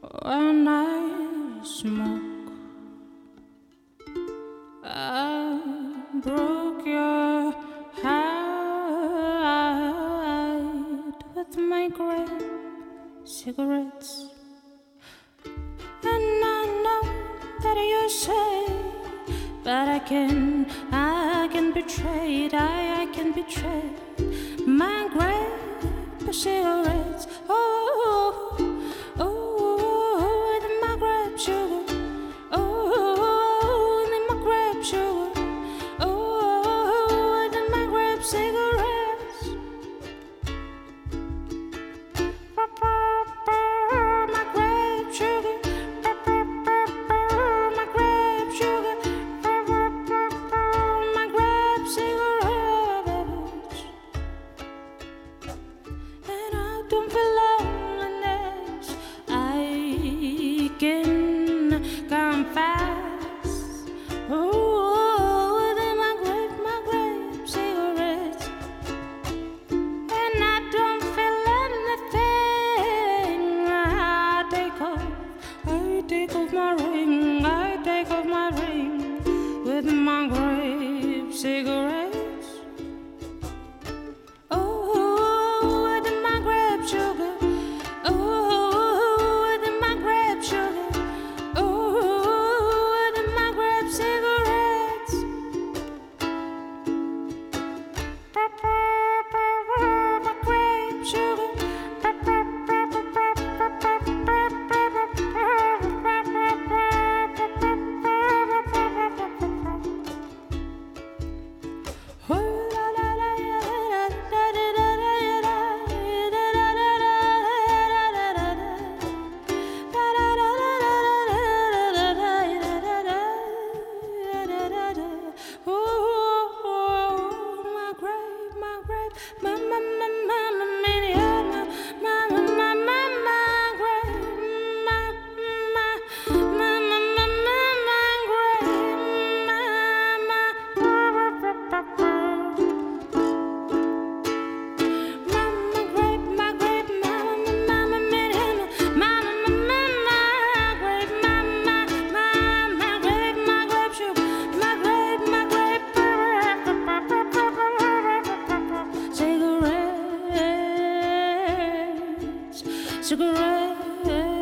When I smoke, I broke your heart with my grape cigarettes. And I know that you say, but I can betray, I can betray my grape cigarettes. Oh, oh, my grape sugar. Oh, my grape sugar. Oh, my grape cigarettes. My grape sugar. My grape sugar. My grape cigarettes. And I don't feel loneliness. I can confess. Oh, then my grape cigarettes. And I don't feel anything. I take off my ring. I take off my ring with my grape cigarettes. Oh, with my grape sugar. Oh, with my grape sugar. Oh, with my grape cigarettes. My grape sugar. Cigarettes.